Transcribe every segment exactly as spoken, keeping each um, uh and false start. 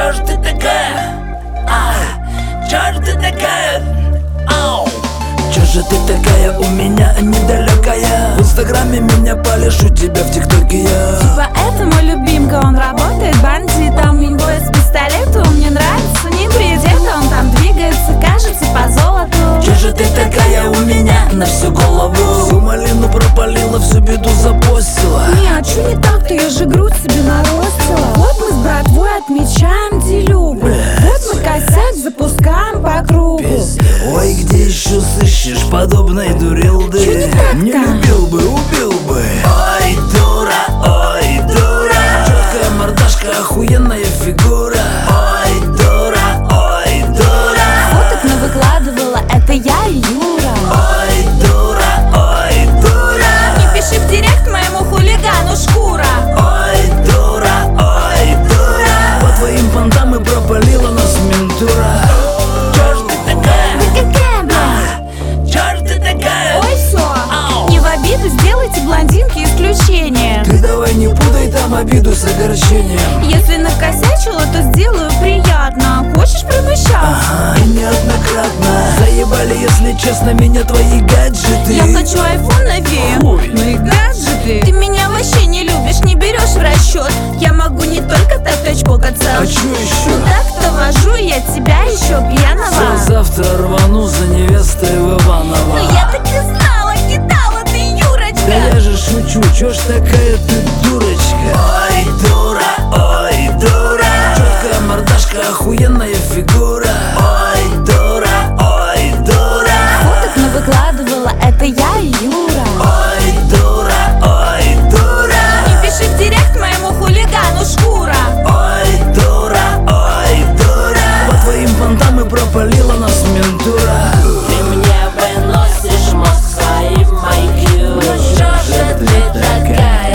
Чё ж ты такая? А, чё ж ты такая? Ау. Чё же ты такая у меня недалекая? В инстаграме меня полишь, у тебя в тиктоке я. Типа это мой любимка, он работает бандитом. Инвойс с пистолетом, мне нравится не предета. Он там двигается, кажется по золоту. Чё же ты такая у меня на всю голову? Всю малину пропалила, всю беду запостила. Не, а чё не так-то, я же грудь себе наростила. Вот мы с братвой отмечаем делюгу. Вот мы косяк запускаем по кругу. Ой, где еще сыщешь подобной дурилды? Чё не так-то? Не любил бы, убил бы. Ой, дура, ой, дура. Четкая мордашка, охуенная фигура. Ой, дура, ой, дура. Фоток навыкладывала, это я и Юра. Ой, дура, ой, дура. Не пиши в директ моему хулигану шкура. Ой, дура, ой, дура. По твоим понтам и пропалила нас ментура. Чё ж ты такая? Ты какая, бля? Чё ж ты такая? Ой, всё, не в обиду, сделайте блондинки исключение. Ты давай не путай там обиду с огорчением. Если накосячила, то сделаю приятно. Хочешь промыщаться? Ага, и неоднократно. Заебали, если честно, меня твои гаджеты. Я хочу айфон новее. Хуй. Ну и гаджеты. Ты меня вообще не любишь, не берешь в расчет. Я могу не только так очкокаться. А чё еще? Так-то вожу я тебя еще пьяного. Все, завтра рвану за невестой в Иваново. Ну я так и знала, кидала ты, Юрочка. Да я же шучу, чё ж такая ты дурочка? Ой, дура, ой, дура. Четкая мордашка, охуенная фигура. Ой, дура, ой, дура. Фоток навыкладывала, это я и Юра. Ой, дура, ой, дура. Не пиши в директ моему хулигану шкура. Ой, дура, ой, дура. По твоим понтам и пропалила нас ментура. Ты мне выносишь мозг своим ай кью. Ну чё же ты такая?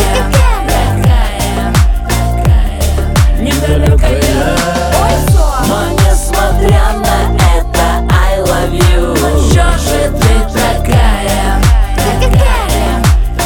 Такая, такая, недалекая. Ой, всё. Но несмотря на это, I love you. Ну чё же ты такая? Такая,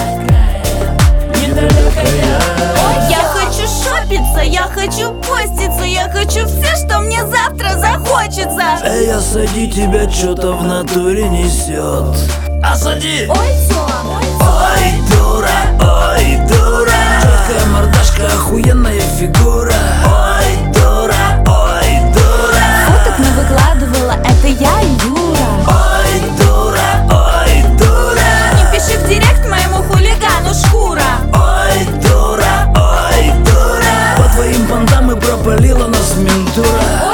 такая, недалекая. Я хочу шопиться, я хочу поститься, я хочу все, что мне завтра захочется. Эй, осади, тебя что-то в натуре несет. Осади! Ой, всё. Ой, дура, ой, дура. Четкая мордашка, охуенная фигура. Ой, дура, ой, дура. Фоток навыкладывала, это я и Юра. Ой, дура, ой, дура. Не пиши в директ моему хулигану шкура. Ой, дура, ой, дура. По твоим понтам и пропалила нас ментура.